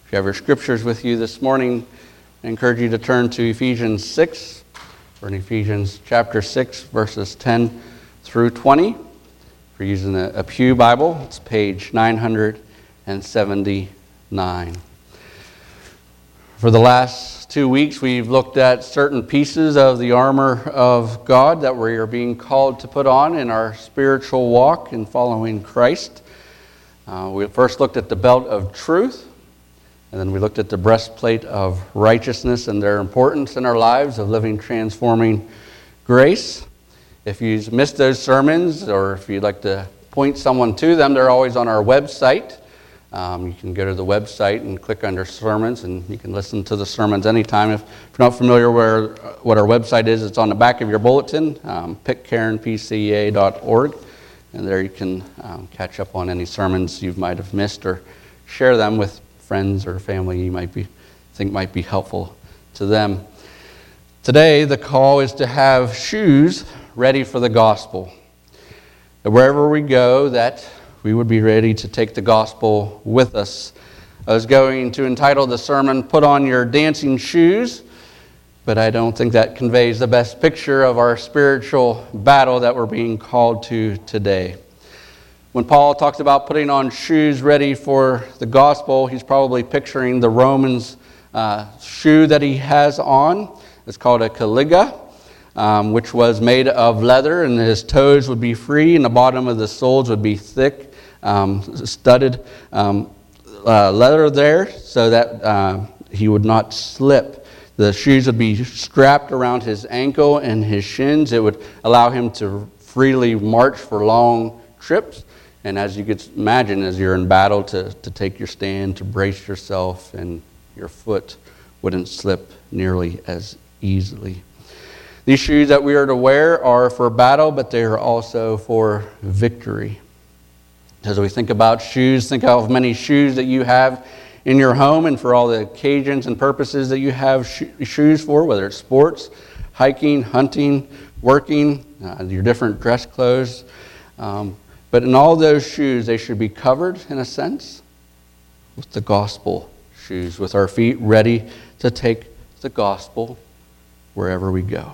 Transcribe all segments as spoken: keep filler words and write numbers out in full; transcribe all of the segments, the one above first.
If you have your scriptures with you this morning, I encourage you to turn to Ephesians six, or in Ephesians chapter six, verses ten through twenty. If you're using a, a Pew Bible, it's page nine hundred seventy-nine. For the last two weeks, we've looked at certain pieces of the armor of God that we are being called to put on in our spiritual walk in following Christ. Uh, we first looked at the belt of truth, and then we looked at the breastplate of righteousness and their importance in our lives of living transforming grace. If you've missed those sermons, or if you'd like to point someone to them, they're always on our website. Um, you can go to the website and click under sermons, and you can listen to the sermons anytime. If you're not familiar where what our website is, it's on the back of your bulletin, um, pitcairn p c a dot org, and there you can um, catch up on any sermons you might have missed, or share them with friends or family you might be think might be helpful to them. Today, the call is to have shoes ready for the gospel. That wherever we go, that we would be ready to take the gospel with us. I was going to entitle the sermon, "Put on Your Dancing Shoes," but I don't think that conveys the best picture of our spiritual battle that we're being called to today. When Paul talks about putting on shoes ready for the gospel, he's probably picturing the Romans uh, shoe that he has on. It's called a caliga, um, which was made of leather, and his toes would be free, and the bottom of the soles would be thick, um, studded um, uh, leather there, so that uh, he would not slip. The shoes would be strapped around his ankle and his shins. It would allow him to freely march for long trips. And as you could imagine, as you're in battle, to, to take your stand, to brace yourself, and your foot wouldn't slip nearly as easily. These shoes that we are to wear are for battle, but they are also for victory. As we think about shoes, think of many shoes that you have in your home, and for all the occasions and purposes that you have sh- shoes for, whether it's sports, hiking, hunting, working, uh, your different dress clothes. Um, But in all those shoes, they should be covered, in a sense, with the gospel shoes, with our feet ready to take the gospel wherever we go.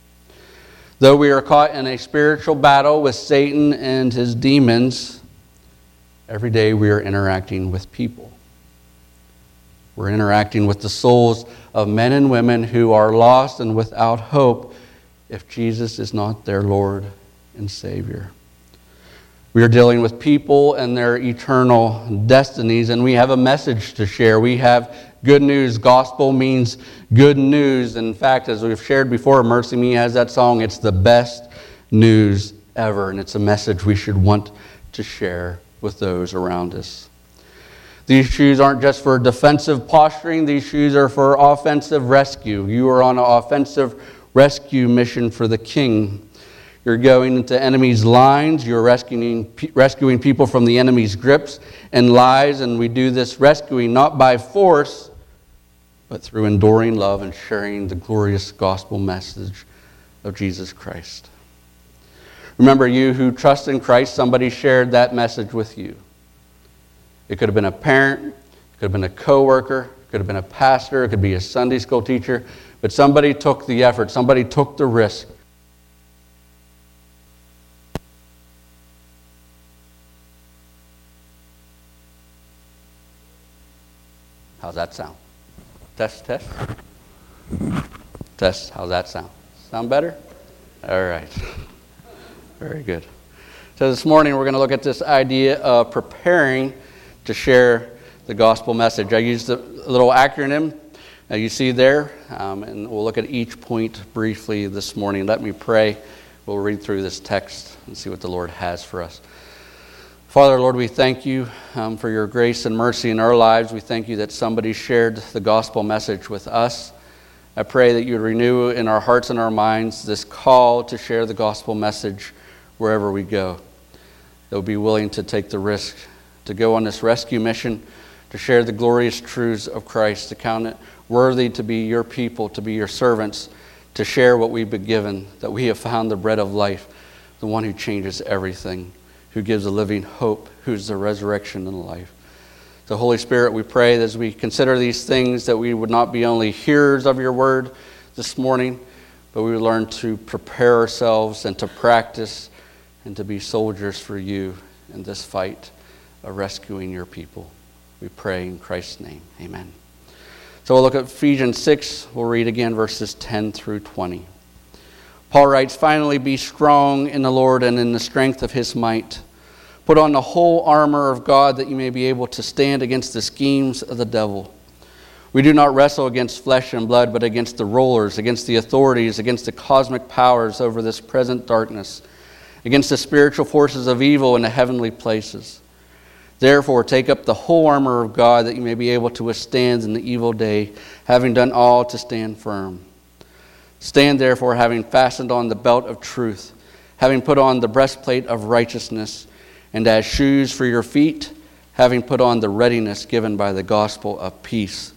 Though we are caught in a spiritual battle with Satan and his demons, every day we are interacting with people. We're interacting with the souls of men and women who are lost and without hope if Jesus is not their Lord and Savior. We are dealing with people and their eternal destinies, and we have a message to share. We have good news. Gospel means good news. In fact, as we've shared before, Mercy Me has that song, it's the best news ever, and it's a message we should want to share with those around us. These shoes aren't just for defensive posturing. These shoes are for offensive rescue. You are on an offensive rescue mission for the King. You're going into enemy's lines. You're rescuing rescuing people from the enemy's grips and lies. And we do this rescuing not by force, but through enduring love and sharing the glorious gospel message of Jesus Christ. Remember, you who trust in Christ, somebody shared that message with you. It could have been a parent, it could have been a coworker, it could have been a pastor, it could be a Sunday school teacher, but somebody took the effort, somebody took the risk. How's that sound? Test, test. Test, how's that sound? Sound better? All right. Very good. So this morning we're going to look at this idea of preparing to share the gospel message. I used a little acronym uh, you see there, um, and we'll look at each point briefly this morning. Let me pray. We'll read through this text and see what the Lord has for us. Father, Lord, we thank you um, for your grace and mercy in our lives. We thank you that somebody shared the gospel message with us. I pray that you would renew in our hearts and our minds this call to share the gospel message wherever we go. That we'll be willing to take the risk to go on this rescue mission, to share the glorious truths of Christ, to count it worthy to be your people, to be your servants, to share what we've been given, that we have found the bread of life, the one who changes everything, who gives a living hope, who's the resurrection and life. The Holy Spirit, we pray that as we consider these things, that we would not be only hearers of your word this morning, but we would learn to prepare ourselves and to practice and to be soldiers for you in this fight of rescuing your people. We pray in Christ's name. Amen. So we'll look at Ephesians six. We'll read again verses ten through twenty. Paul writes, "Finally be strong in the Lord and in the strength of his might. Put on the whole armor of God that you may be able to stand against the schemes of the devil. We do not wrestle against flesh and blood, but against the rulers, against the authorities, against the cosmic powers over this present darkness, against the spiritual forces of evil in the heavenly places. Therefore, take up the whole armor of God that you may be able to withstand in the evil day, having done all to stand firm. Stand therefore, having fastened on the belt of truth, having put on the breastplate of righteousness, and as shoes for your feet, having put on the readiness given by the gospel of peace.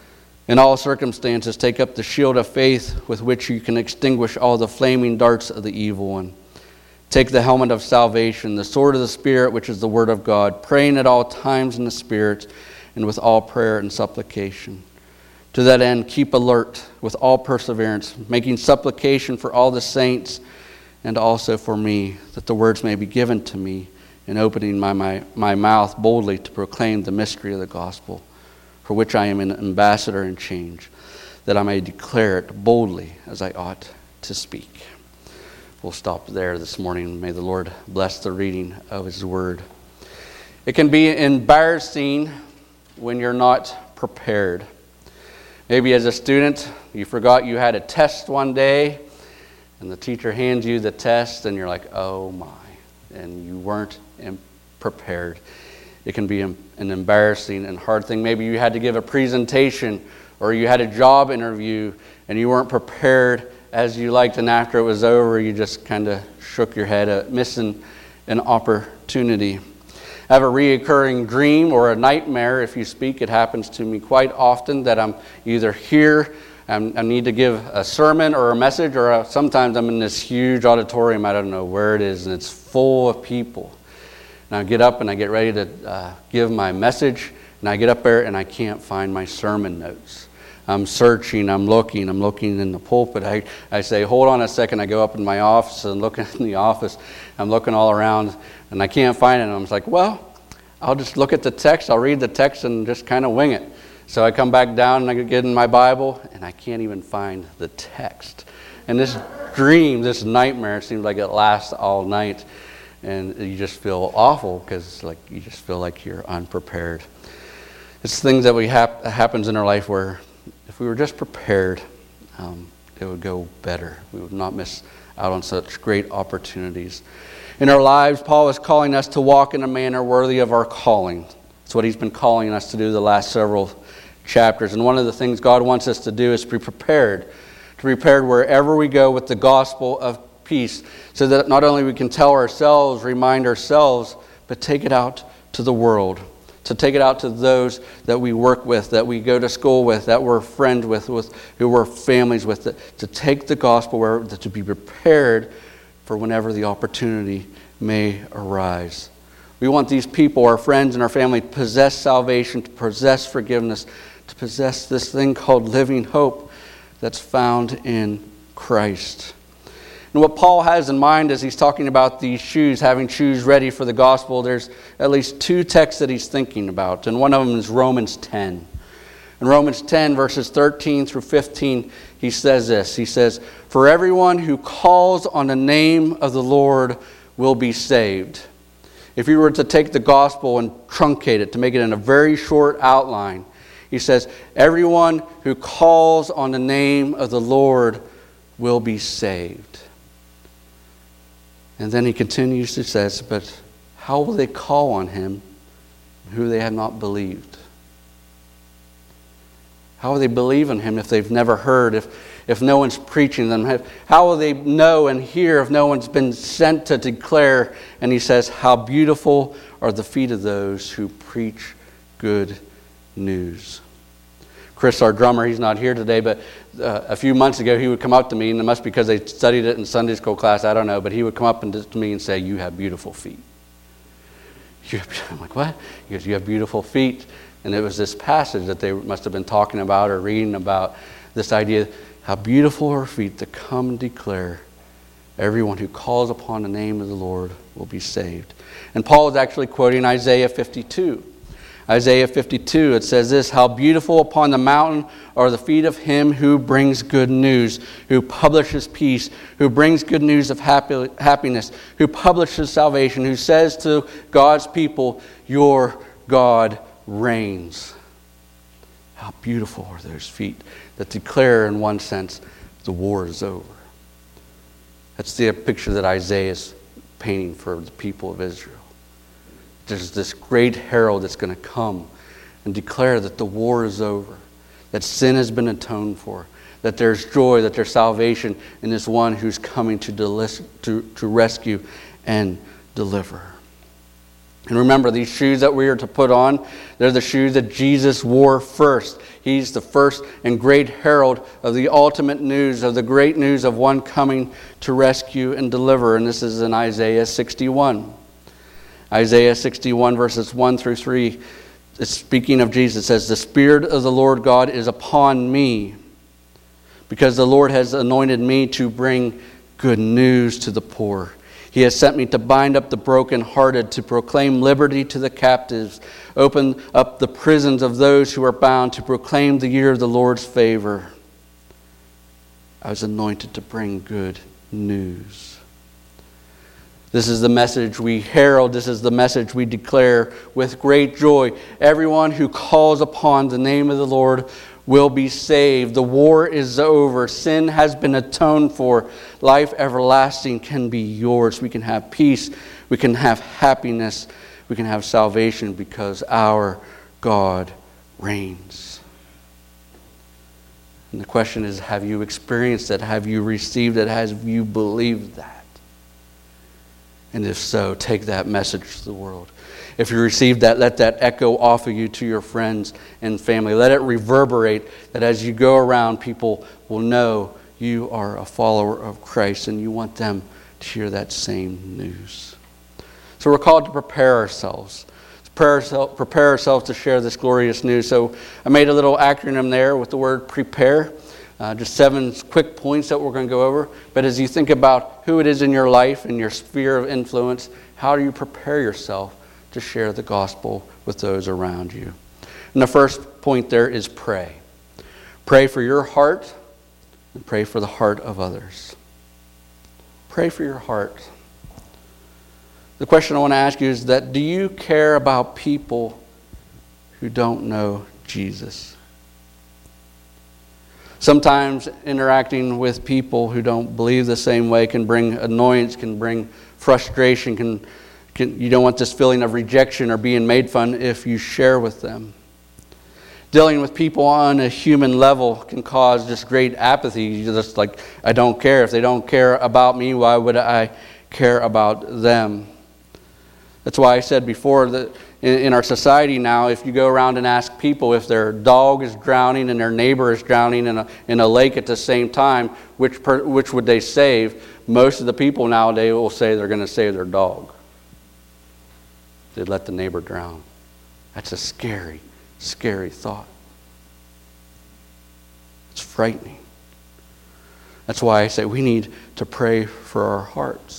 In all circumstances, take up the shield of faith with which you can extinguish all the flaming darts of the evil one. Take the helmet of salvation, the sword of the Spirit, which is the word of God, praying at all times in the Spirit and with all prayer and supplication. To that end, keep alert with all perseverance, making supplication for all the saints and also for me, that the words may be given to me in opening my, my, my mouth boldly to proclaim the mystery of the gospel, for which I am an ambassador in chains, that I may declare it boldly as I ought to speak." We'll stop there this morning. May the Lord bless the reading of his word. It can be embarrassing when you're not prepared. Maybe as a student, you forgot you had a test one day, and the teacher hands you the test, and you're like, oh my, and you weren't prepared. It can be an embarrassing and hard thing. Maybe you had to give a presentation, or you had a job interview, and you weren't prepared as you liked, and after it was over, you just kind of shook your head at missing an opportunity. I have a reoccurring dream or a nightmare. If you speak, it happens to me quite often that I'm either here, I'm, I need to give a sermon or a message, or a, sometimes I'm in this huge auditorium, I don't know where it is, and it's full of people. And I get up and I get ready to uh, give my message, and I get up there and I can't find my sermon notes. I'm searching, I'm looking, I'm looking in the pulpit. I, I say, hold on a second. I go up in my office and look in the office. I'm looking all around, and I can't find it. And I'm just like, well, I'll just look at the text. I'll read the text and just kind of wing it. So I come back down and I get in my Bible, and I can't even find the text. And this dream, this nightmare, seems like it lasts all night. And you just feel awful because like you just feel like you're unprepared. It's things that we hap- happens in our life where if we were just prepared, um, it would go better. We would not miss out on such great opportunities. In our lives, Paul is calling us to walk in a manner worthy of our calling. That's what he's been calling us to do the last several chapters. And one of the things God wants us to do is to be prepared. To be prepared wherever we go with the gospel of peace, so that not only we can tell ourselves, remind ourselves, but take it out to the world. To take it out to those that we work with, that we go to school with, that we're friends with, with who we're families with, to, to take the gospel, where, to be prepared for whenever the opportunity may arise. We want these people, our friends and our family, to possess salvation, to possess forgiveness, to possess this thing called living hope that's found in Christ. And what Paul has in mind as he's talking about these shoes, having shoes ready for the gospel, there's at least two texts that he's thinking about. And one of them is Romans ten. In Romans ten, verses thirteen through fifteen, he says this. He says, "For everyone who calls on the name of the Lord will be saved." If you were to take the gospel and truncate it, to make it in a very short outline, he says, everyone who calls on the name of the Lord will be saved. And then he continues to say, but how will they call on him who they have not believed? How will they believe in him if they've never heard, if, if no one's preaching them? How will they know and hear if no one's been sent to declare? And he says, how beautiful are the feet of those who preach good news. Chris, our drummer, he's not here today, but uh, a few months ago he would come up to me, and it must be because they studied it in Sunday school class, I don't know, but he would come up and to me and say, you have beautiful feet. You have, I'm like, what? He goes, you have beautiful feet. And it was this passage that they must have been talking about or reading about, this idea, how beautiful are her feet to come and declare, everyone who calls upon the name of the Lord will be saved. And Paul is actually quoting Isaiah fifty-two. Isaiah fifty-two, it says this, how beautiful upon the mountain are the feet of him who brings good news, who publishes peace, who brings good news of happy, happiness, who publishes salvation, who says to God's people, your God reigns. How beautiful are those feet that declare, in one sense, the war is over. That's the picture that Isaiah is painting for the people of Israel. There's this great herald that's going to come and declare that the war is over, that sin has been atoned for, that there's joy, that there's salvation in this one who's coming to, delis- to, to rescue and deliver. And remember, these shoes that we are to put on, they're the shoes that Jesus wore first. He's the first and great herald of the ultimate news, of the great news of one coming to rescue and deliver. And this is in Isaiah sixty-one. Isaiah sixty-one, verses one through three, it's speaking of Jesus. It says, the Spirit of the Lord God is upon me, because the Lord has anointed me to bring good news to the poor. He has sent me to bind up the brokenhearted, to proclaim liberty to the captives, open up the prisons of those who are bound, to proclaim the year of the Lord's favor. I was anointed to bring good news. This is the message we herald. This is the message we declare with great joy. Everyone who calls upon the name of the Lord will be saved. The war is over. Sin has been atoned for. Life everlasting can be yours. We can have peace. We can have happiness. We can have salvation because our God reigns. And the question is, have you experienced it? Have you received it? Have you believed that? And if so, take that message to the world. If you received that, let that echo off of you to your friends and family. Let it reverberate that as you go around, people will know you are a follower of Christ and you want them to hear that same news. So we're called to prepare ourselves. To prepare, prepare ourselves to share this glorious news. So I made a little acronym there with the word prepare. Uh, just seven quick points that we're going to go over. But as you think about who it is in your life and your sphere of influence, how do you prepare yourself to share the gospel with those around you? And the first point there is pray. Pray for your heart and pray for the heart of others. Pray for your heart. The question I want to ask you is that, do you care about people who don't know Jesus? Sometimes interacting with people who don't believe the same way can bring annoyance, can bring frustration, can Can, you don't want this feeling of rejection or being made fun if you share with them. Dealing with people on a human level can cause just great apathy. You're just like, I don't care. If they don't care about me, why would I care about them? That's why I said before that in, in our society now, if you go around and ask people if their dog is drowning and their neighbor is drowning in a, in a lake at the same time, which, per, which would they save? Most of the people nowadays will say they're going to save their dog. They'd let the neighbor drown. That's a scary, scary thought. It's frightening. That's why I say we need to pray for our hearts.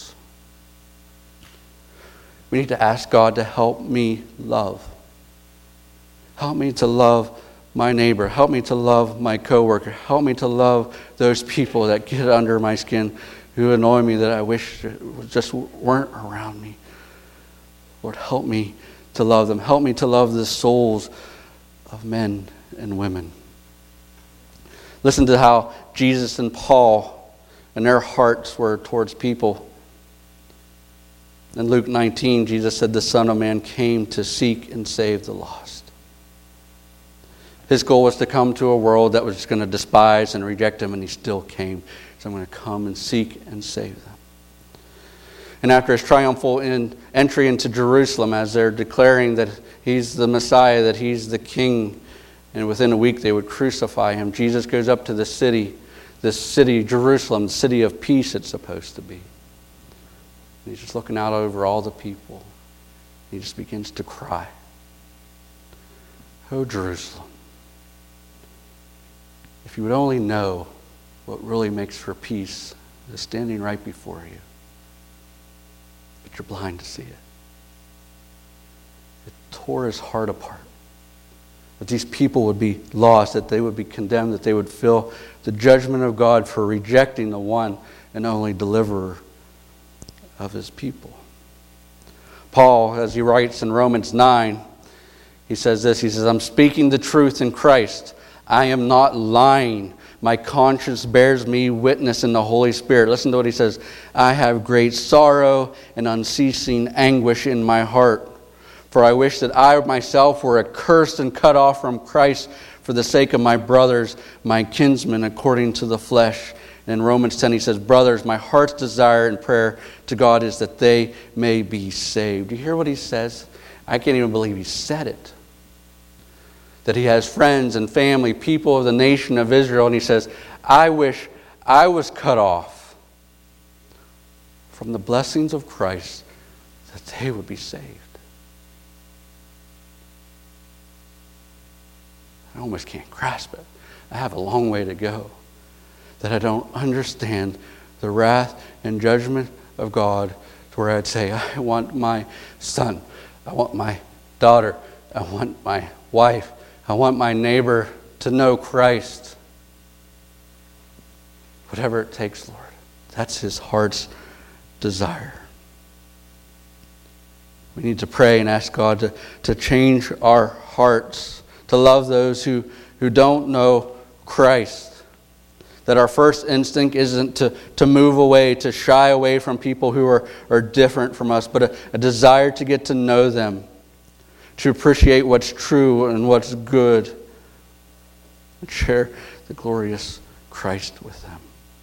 We need to ask God to help me love. Help me to love my neighbor. Help me to love my coworker. Help me to love those people that get under my skin, who annoy me, that I wish just weren't around me. Lord, help me to love them. Help me to love the souls of men and women. Listen to how Jesus and Paul and their hearts were towards people. In Luke nineteen, Jesus said, the Son of Man came to seek and save the lost. His goal was to come to a world that was going to despise and reject him, and he still came. So I'm going to come and seek and save them. And after his triumphal in, entry into Jerusalem, as they're declaring that he's the Messiah, that he's the King, and within a week they would crucify him, Jesus goes up to the city, this city, Jerusalem, the city of peace it's supposed to be. And he's just looking out over all the people. He just begins to cry. Oh, Jerusalem, if you would only know what really makes for peace is standing right before you. But you're blind to see it. It tore his heart apart. That these people would be lost, that they would be condemned, that they would feel the judgment of God for rejecting the one and only deliverer of his people. Paul, as he writes in Romans nine, he says this, he says, I'm speaking the truth in Christ. I am not lying. My conscience bears me witness in the Holy Spirit. Listen to what he says. I have great sorrow and unceasing anguish in my heart. For I wish that I myself were accursed and cut off from Christ for the sake of my brothers, my kinsmen, according to the flesh. And in Romans ten he says, brothers, my heart's desire and prayer to God is that they may be saved. Do you hear what he says? I can't even believe he said it. That he has friends and family, people of the nation of Israel, and he says, I wish I was cut off from the blessings of Christ that they would be saved. I almost can't grasp it. I have a long way to go. That I don't understand the wrath and judgment of God to where I'd say, I want my son, I want my daughter, I want my wife, I want my neighbor to know Christ. Whatever it takes, Lord. That's his heart's desire. We need to pray and ask God to, to change our hearts, to love those who, who don't know Christ. That our first instinct isn't to, to move away, to shy away from people who are, are different from us, but a, a desire to get to know them, to appreciate what's true and what's good, and share the glorious Christ with them.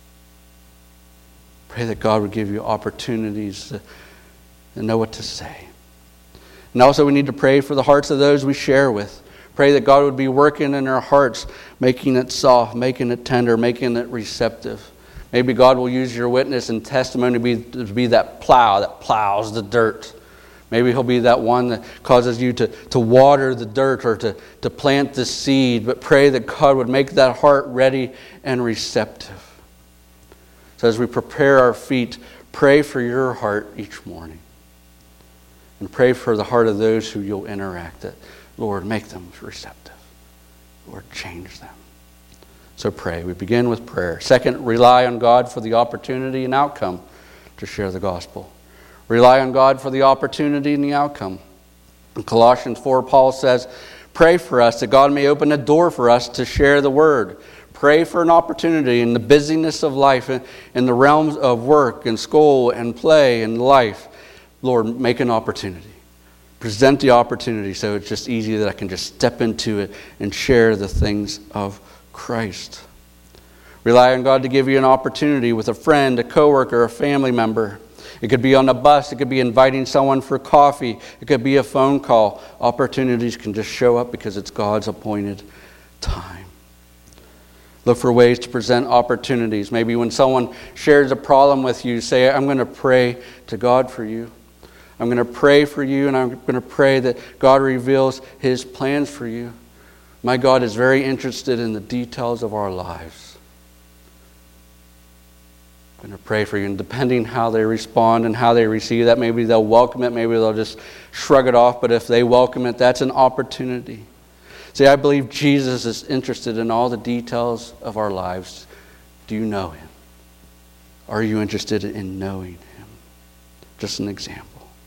Pray that God would give you opportunities to, to know what to say. And also we need to pray for the hearts of those we share with. Pray that God would be working in our hearts, making it soft, making it tender, making it receptive. Maybe God will use your witness and testimony to be, to be that plow that plows the dirt. Maybe he'll be that one that causes you to, to water the dirt or to, to plant the seed. But pray that God would make that heart ready and receptive. So as we prepare our feet, pray for your heart each morning. And pray for the heart of those who you'll interact with. Lord, make them receptive. Lord, change them. So pray. We begin with prayer. Second, rely on God for the opportunity and outcome to share the gospel. Rely on God for the opportunity and the outcome. In Colossians four, Paul says, pray for us that God may open a door for us to share the word. Pray for an opportunity in the busyness of life, in the realms of work and school and play and life. Lord, make an opportunity. Present the opportunity so it's just easy that I can just step into it and share the things of Christ. Rely on God to give you an opportunity with a friend, a coworker, a family member. It could be on a bus. It could be inviting someone for coffee. It could be a phone call. Opportunities can just show up because it's God's appointed time. Look for ways to present opportunities. Maybe when someone shares a problem with you, say, I'm going to pray to God for you. I'm going to pray for you, and I'm going to pray that God reveals his plans for you. My God is very interested in the details of our lives. I'm going to pray for you, and depending how they respond and how they receive that, maybe they'll welcome it, maybe they'll just shrug it off, but if they welcome it, that's an opportunity. See, I believe Jesus is interested in all the details of our lives. Do you know him? Are you interested in knowing him? Just an example.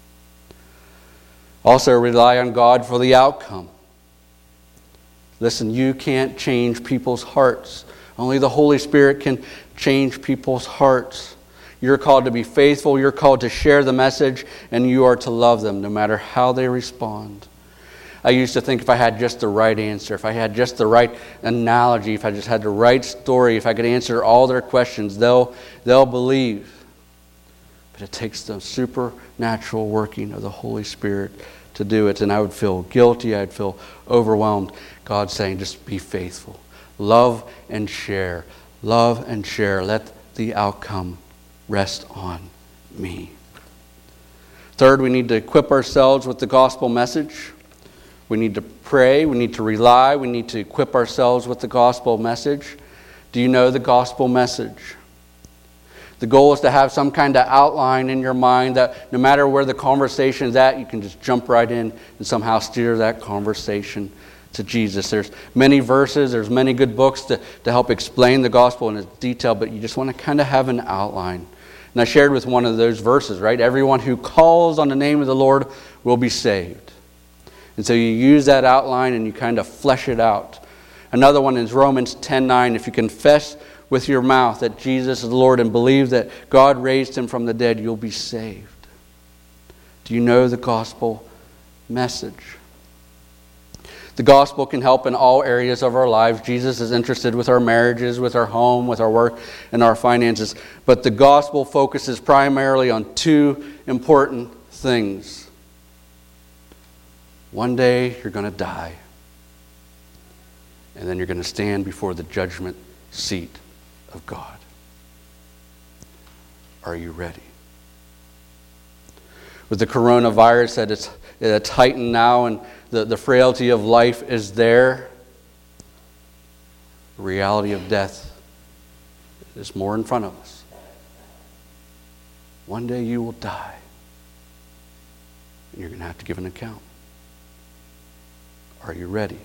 Also, rely on God for the outcome. Listen, you can't change people's hearts. Only the Holy Spirit can change people's hearts. You're called to be faithful. You're called to share the message, and you are to love them no matter how they respond. I used to think if I had just the right answer, if I had just the right analogy, if I just had the right story, if I could answer all their questions, they'll, they'll believe. But it takes the supernatural working of the Holy Spirit to do it. And I would feel guilty. I'd feel overwhelmed. God's saying, just be faithful. Love and share. Love and share. Let the outcome rest on me. Third, we need to equip ourselves with the gospel message. We need to pray. We need to rely. We need to equip ourselves with the gospel message. Do you know the gospel message? The goal is to have some kind of outline in your mind that no matter where the conversation is at, you can just jump right in and somehow steer that conversation to Jesus. There's many verses, there's many good books to, to help explain the gospel in its detail, but you just want to kind of have an outline. And I shared with one of those verses, right? Everyone who calls on the name of the Lord will be saved. And so you use that outline and you kind of flesh it out. Another one is Romans ten nine. If you confess with your mouth that Jesus is Lord and believe that God raised him from the dead, you'll be saved. Do you know the gospel message? The gospel can help in all areas of our lives. Jesus is interested with our marriages, with our home, with our work, and our finances. But the gospel focuses primarily on two important things. One day you're going to die. And then you're going to stand before the judgment seat of God. Are you ready? With the coronavirus that it's, it's heightened now and the, the frailty of life is there, the reality of death is more in front of us. One day you will die. And you're going to have to give an account. Are you ready?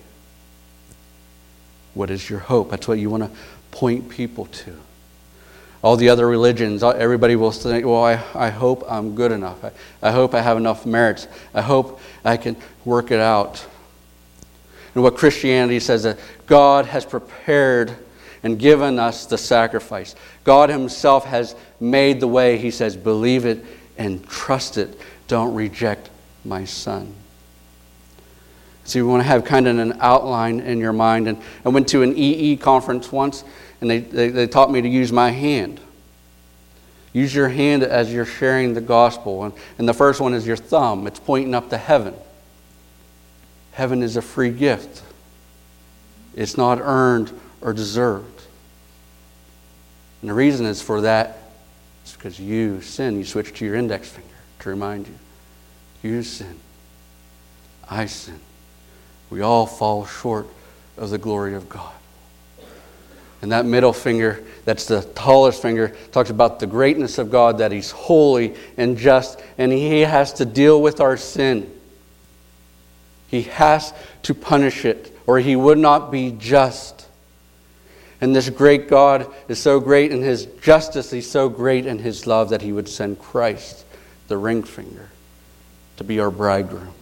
What is your hope? That's what you want to point people to. All the other religions, everybody will think, well, I, I hope I'm good enough. I, I hope I have enough merits. I hope I can work it out. And what Christianity says that God has prepared and given us the sacrifice. God himself has made the way. He says, believe it and trust it. Don't reject my son. So you want to have kind of an outline in your mind. And I went to an E E conference once, and they, they, they taught me to use my hand. Use your hand as you're sharing the gospel. And, and the first one is your thumb. It's pointing up to heaven. Heaven is a free gift. It's not earned or deserved. And the reason is for that is because you sin. You switch to your index finger to remind you. You sin. I sin. We all fall short of the glory of God. And that middle finger, that's the tallest finger, talks about the greatness of God, that he's holy and just, and he has to deal with our sin. He has to punish it, or he would not be just. And this great God is so great in his justice, he's so great in his love that he would send Christ, the ring finger, to be our bridegroom.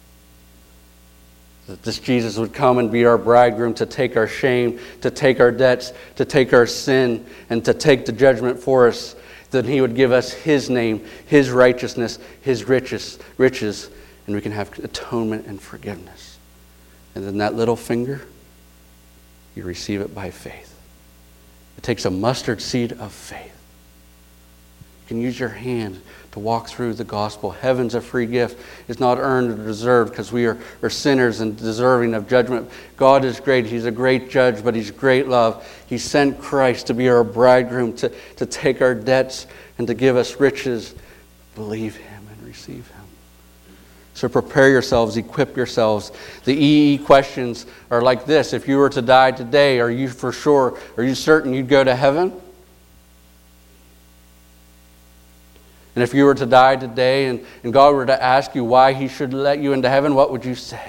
That this Jesus would come and be our bridegroom to take our shame, to take our debts, to take our sin, and to take the judgment for us. That he would give us his name, his righteousness, his riches, riches, and we can have atonement and forgiveness. And then that little finger, you receive it by faith. It takes a mustard seed of faith. You can use your hand to walk through the gospel. Heaven's a free gift. It's not earned or deserved because we are, are sinners and deserving of judgment. God is great. He's a great judge, but he's great love. He sent Christ to be our bridegroom, to, to take our debts and to give us riches. Believe him and receive him. So prepare yourselves, equip yourselves. The E E questions are like this. If you were to die today, are you for sure, are you certain you'd go to heaven? And if you were to die today and, and God were to ask you why he should let you into heaven, what would you say?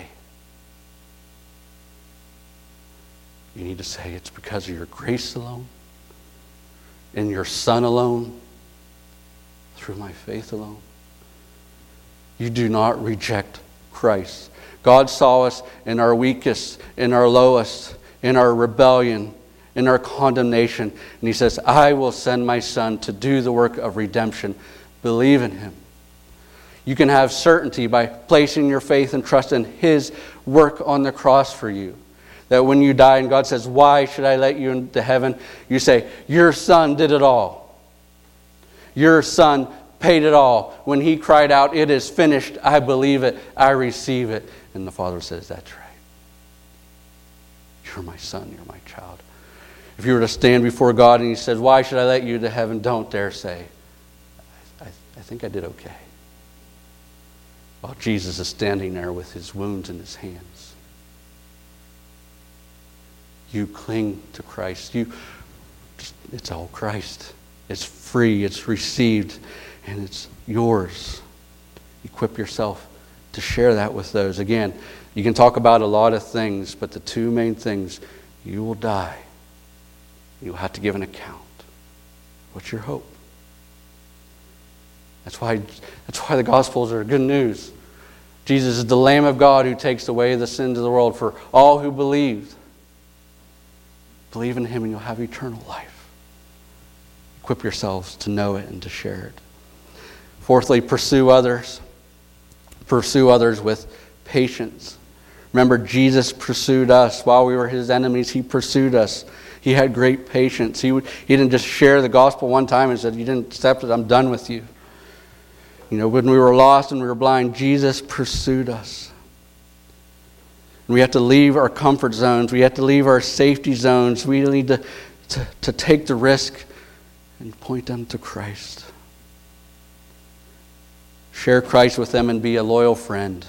You need to say it's because of your grace alone, in your Son alone, through my faith alone. You do not reject Christ. God saw us in our weakest, in our lowest, in our rebellion, in our condemnation. And he says, I will send my Son to do the work of redemption. Believe in him. You can have certainty by placing your faith and trust in his work on the cross for you. That when you die and God says, why should I let you into heaven? You say, your Son did it all. Your Son paid it all. When he cried out, it is finished, I believe it, I receive it. And the Father says, that's right. You're my son, you're my child. If you were to stand before God and he says, why should I let you to heaven? Don't dare say, I, I think I did okay. while Jesus is standing there with his wounds in his hands. You cling to Christ. You, it's all Christ. It's free, it's received, and it's yours. Equip yourself to share that with those. Again, you can talk about a lot of things, but the two main things, you will die. You'll have to give an account. What's your hope? That's why, that's why the Gospels are good news. Jesus is the Lamb of God who takes away the sins of the world for all who believe. Believe in him and you'll have eternal life. Equip yourselves to know it and to share it. Fourthly, pursue others. Pursue others with patience. Remember, Jesus pursued us. While we were his enemies, he pursued us. He had great patience. He, would, he didn't just share the gospel one time and said, you didn't accept it, I'm done with you. You know, when we were lost and we were blind, Jesus pursued us. And we have to leave our comfort zones. We have to leave our safety zones. We need to, to, to take the risk and point them to Christ. Share Christ with them and be a loyal friend.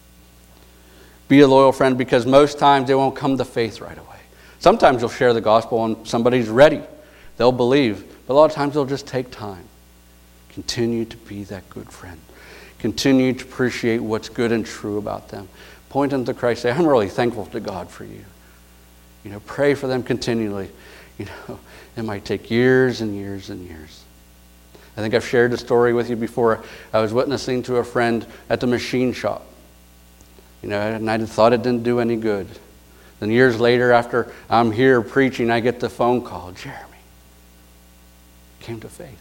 Be a loyal friend because most times they won't come to faith right away. Sometimes you'll share the gospel and somebody's ready. They'll believe. But a lot of times it'll just take time. Continue to be that good friend. Continue to appreciate what's good and true about them. Point them to Christ. Say, I'm really thankful to God for you. You know, pray for them continually. You know, it might take years and years and years. I think I've shared the story with you before. I was witnessing to a friend at the machine shop. You know, and I thought it didn't do any good. Then years later, after I'm here preaching, I get the phone call. Jeremy came to faith.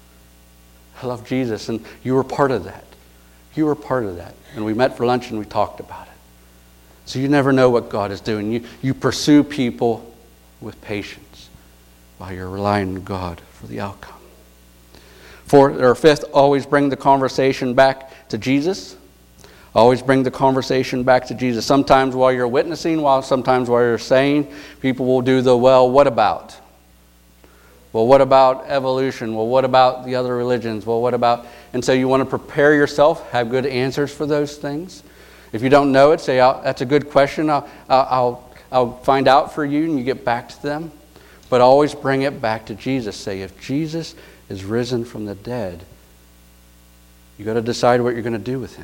I love Jesus, and you were part of that. You were part of that. And we met for lunch and we talked about it. So you never know what God is doing. You, you pursue people with patience while you're relying on God for the outcome. Fourth or fifth, always bring the conversation back to Jesus. Always bring the conversation back to Jesus. Sometimes while you're witnessing, while sometimes while you're saying, people will do the, well, what about? Well, what about evolution? Well, what about the other religions? Well, what about... And so you want to prepare yourself, have good answers for those things. If you don't know it, say, that's a good question. I'll, I'll, I'll find out for you, and you get back to them. But always bring it back to Jesus. Say, if Jesus is risen from the dead, you got to decide what you're going to do with him.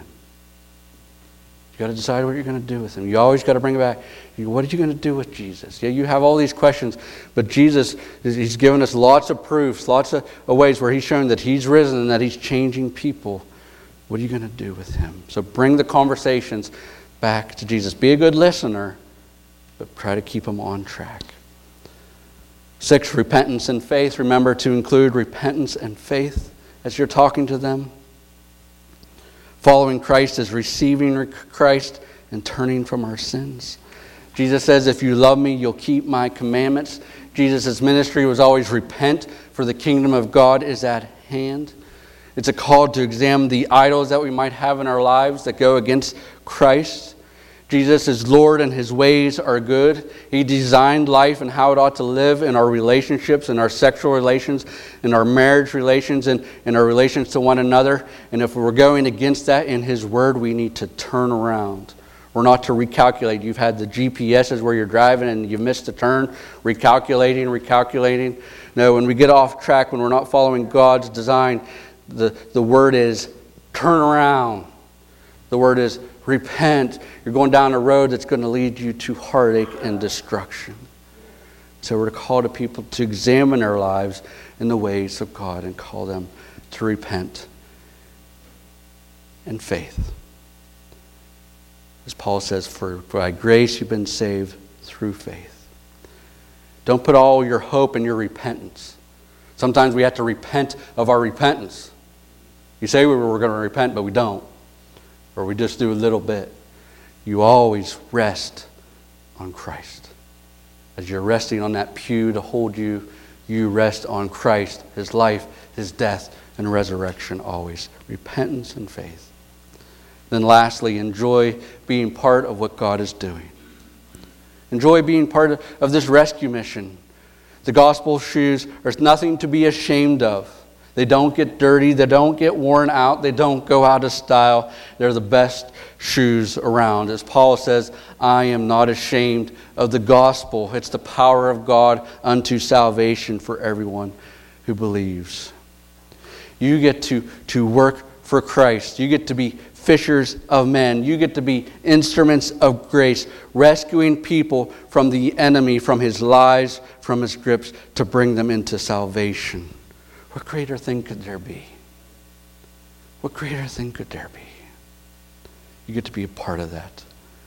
You got to decide what you're going to do with him. You always got to bring it back. What are you going to do with Jesus? Yeah, you have all these questions, but Jesus, he's given us lots of proofs, lots of ways where he's shown that he's risen and that he's changing people. What are you going to do with him? So bring the conversations back to Jesus. Be a good listener, but try to keep them on track. Six, repentance and faith. Remember to include repentance and faith as you're talking to them. Following Christ is receiving Christ and turning from our sins. Jesus says, if you love me, you'll keep my commandments. Jesus' ministry was always repent, for the kingdom of God is at hand. It's a call to examine the idols that we might have in our lives that go against Christ. Jesus is Lord and his ways are good. He designed life and how it ought to live in our relationships, in our sexual relations, in our marriage relations, and in our relations to one another. And if we're going against that in his word, we need to turn around. We're not to recalculate. You've had the G P S's where you're driving and you've missed a turn, recalculating, recalculating. No, when we get off track, when we're not following God's design, the, the word is turn around. The word is repent. You're going down a road that's going to lead you to heartache and destruction. So we're called to people to examine their lives in the ways of God and call them to repent and faith. As Paul says, for by grace you've been saved through faith. Don't put all your hope in your repentance. Sometimes we have to repent of our repentance. You say we were going to repent, but we don't. Or we just do a little bit. You always rest on Christ. As you're resting on that pew to hold you, you rest on Christ, his life, his death, and resurrection always. Repentance and faith. Then lastly, enjoy being part of what God is doing. Enjoy being part of, of this rescue mission. The gospel shoes, there's nothing to be ashamed of. They don't get dirty. They don't get worn out. They don't go out of style. They're the best shoes around. As Paul says, I am not ashamed of the gospel. It's the power of God unto salvation for everyone who believes. You get to, to work for Christ. You get to be fishers of men. You get to be instruments of grace, rescuing people from the enemy, from his lies, from his grips, to bring them into salvation. What greater thing could there be? What greater thing could there be? You get to be a part of that.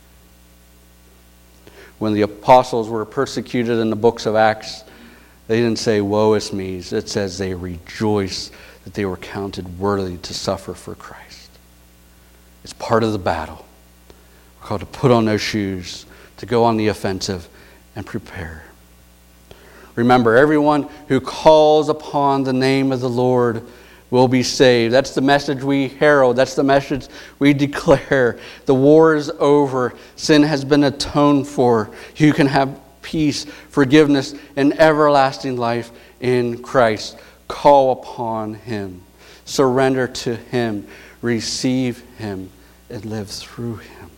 When the apostles were persecuted in the books of Acts, they didn't say, woe is me. It says they rejoiced that they were counted worthy to suffer for Christ. It's part of the battle. We're called to put on those shoes, to go on the offensive and prepare. Remember, everyone who calls upon the name of the Lord will be saved. That's the message we herald. That's the message we declare. The war is over. Sin has been atoned for. You can have peace, forgiveness, and everlasting life in Christ. Call upon Him. Surrender to Him. Receive Him and live through Him.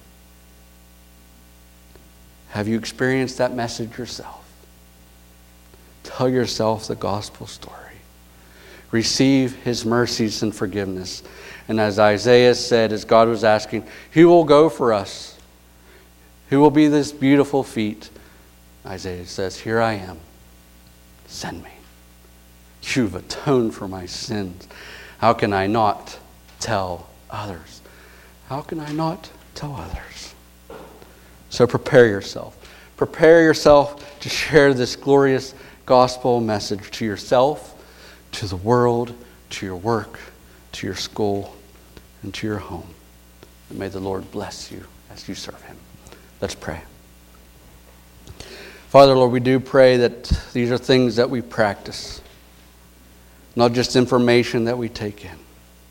Have you experienced that message yourself? Tell yourself the gospel story. Receive His mercies and forgiveness. And as Isaiah said, as God was asking, who will go for us? Who will be this beautiful feet? Isaiah says, here I am. Send me. You've atoned for my sins. How can I not tell others? How can I not tell others? So prepare yourself. Prepare yourself to share this glorious gospel message to yourself, to the world, to your work, to your school, and to your home. And may the Lord bless you as you serve Him. Let's pray. Father, Lord, we do pray that these are things that we practice, not just information that we take in.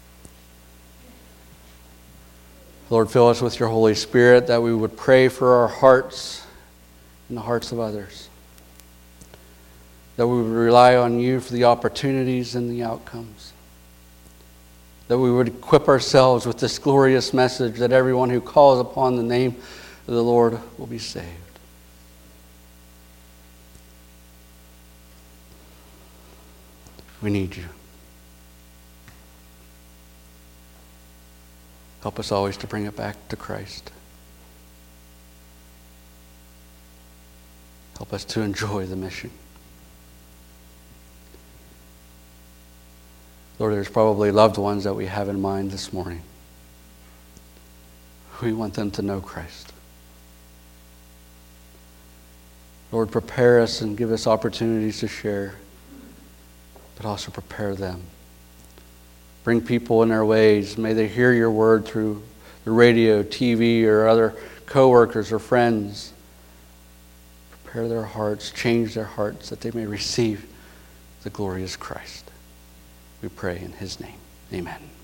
Lord, fill us with your Holy Spirit that we would pray for our hearts and the hearts of others. That we would rely on you for the opportunities and the outcomes. That we would equip ourselves with this glorious message that everyone who calls upon the name of the Lord will be saved. We need you. Help us always to bring it back to Christ. Help us to enjoy the mission. Lord, there's probably loved ones that we have in mind this morning. We want them to know Christ. Lord, prepare us and give us opportunities to share, but also prepare them. Bring people in their ways. May they hear your word through the radio, T V, or other co-workers or friends. Prepare their hearts, change their hearts, that they may receive the glorious Christ. We pray in His name. Amen.